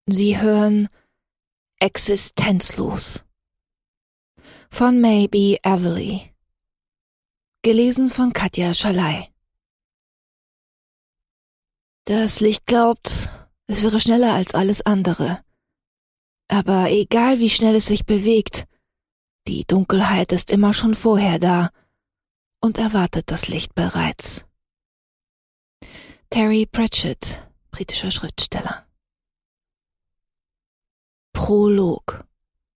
Sie hören Existenzlos von May B. Everly. Gelesen von Katja Schalay. Das Licht glaubt, es wäre schneller als alles andere. Aber egal wie schnell es sich bewegt, die Dunkelheit ist immer schon vorher da und erwartet das Licht bereits. Terry Pratchett, britischer Schriftsteller. Prolog.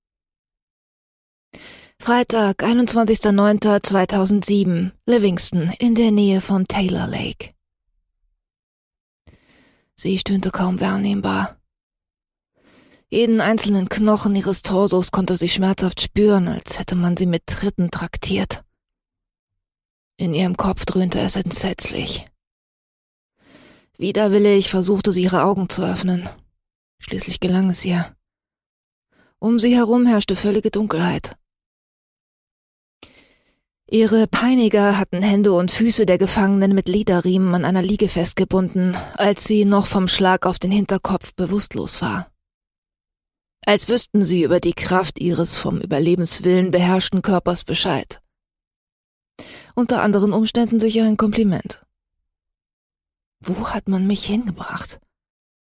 Freitag, 21.09.2007, Livingston, in der Nähe von Taylor Lake. Sie stöhnte kaum wahrnehmbar. Jeden einzelnen Knochen ihres Torsos konnte sie schmerzhaft spüren, als hätte man sie mit Tritten traktiert. In ihrem Kopf dröhnte es entsetzlich. Widerwillig versuchte sie, ihre Augen zu öffnen. Schließlich gelang es ihr. Um sie herum herrschte völlige Dunkelheit. Ihre Peiniger hatten Hände und Füße der Gefangenen mit Lederriemen an einer Liege festgebunden, als sie noch vom Schlag auf den Hinterkopf bewusstlos war. Als wüssten sie über die Kraft ihres vom Überlebenswillen beherrschten Körpers Bescheid. Unter anderen Umständen sicher ein Kompliment. Wo hat man mich hingebracht?